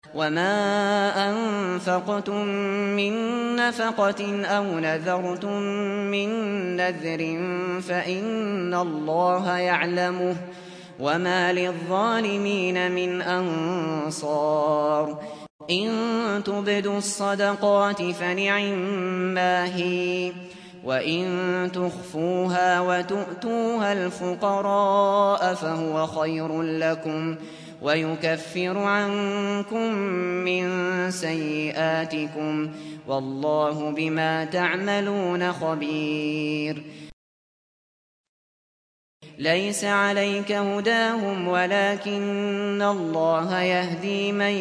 وما أنفقتم من نفقة أو نذرتم من نذر فإن الله يعلمه وما للظالمين من أنصار إن تبدوا الصدقات فنعما هي وإن تخفوها وتؤتوها الفقراء فهو خير لكم ويكفر عنكم من سيئاتكم والله بما تعملون خبير ليس عليك هداهم ولكن الله يهدي من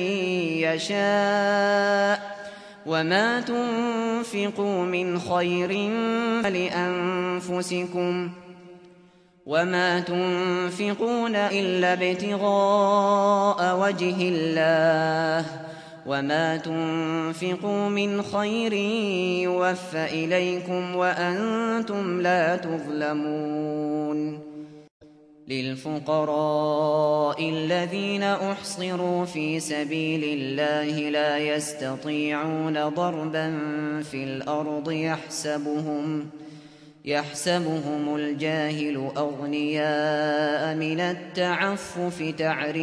يشاء وما تنفقوا من خير فلأنفسكم وما تنفقون إلا ابتغاء وجه الله وما تنفقوا من خير يوفى إليكم وأنتم لا تظلمون للفقراء الذين أحصروا في سبيل الله لا يستطيعون ضربا في الأرض يحسبهم الجاهل أغنياء من التعفف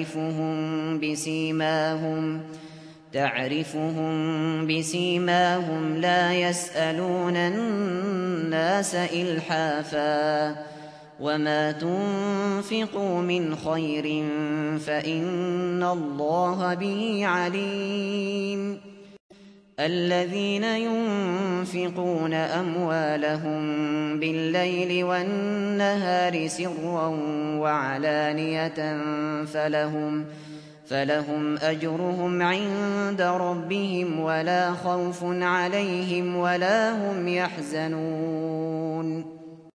تعرفهم بسيماهم لا يسألون الناس إلحافا وما تنفقوا من خير فإن الله به عليم الذين ينفقون أموالهم بالليل والنهار سرا وعلانية فلهم أجرهم عند ربهم ولا خوف عليهم ولا هم يحزنون